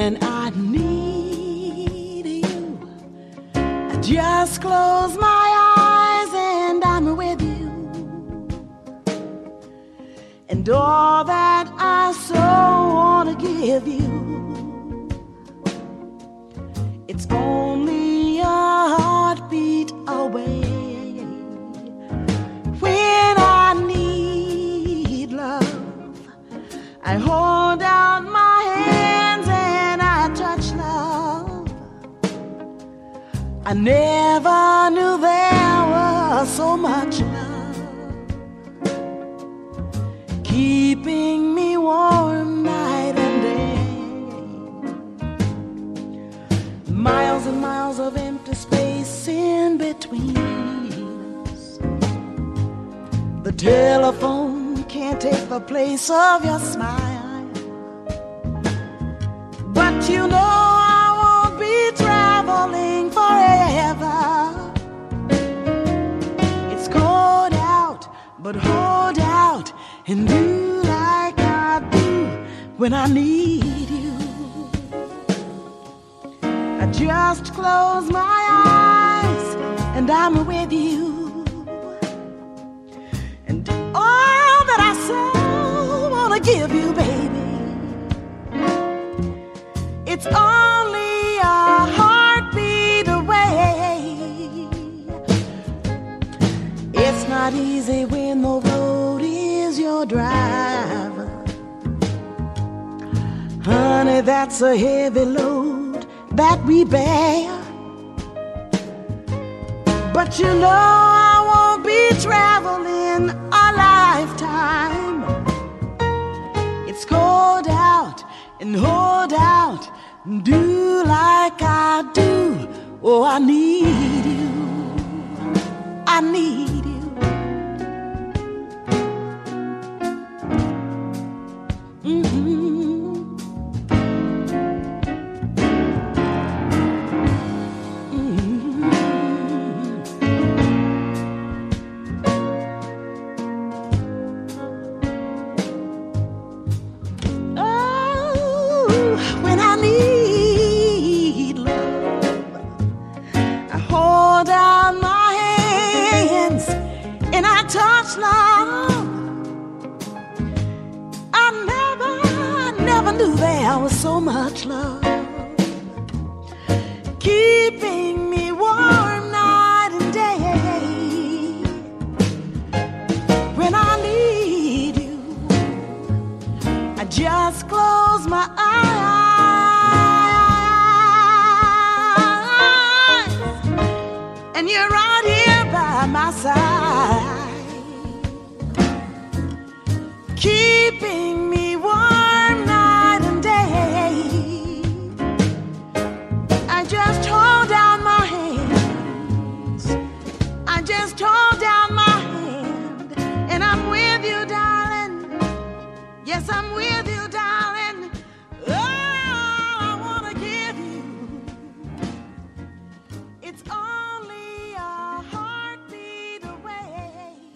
When I need you, I just close my eyes and I'm with you. And all that I so want to give you, it's only a heartbeat away. When I need love, I hold out my hands and I touch love. I never knew there was so much love, keeping me warm night and day. Miles and miles of empty space in between us. The telephone can't take the place of your smile. But you know I won't be traveling forever. It's cold out, but hold out and do like I do when I need you. I just close my eyes and I'm with you. And all that I so wanna give you, baby, it's only a heartbeat away. It's not easy when the road is your driver. Honey, that's a heavy load that we bear. But you know I won't be traveling a lifetime. It's cold out and hold out and do like I do. Oh, I need you. I need you. Touch love. I never knew there was so much love.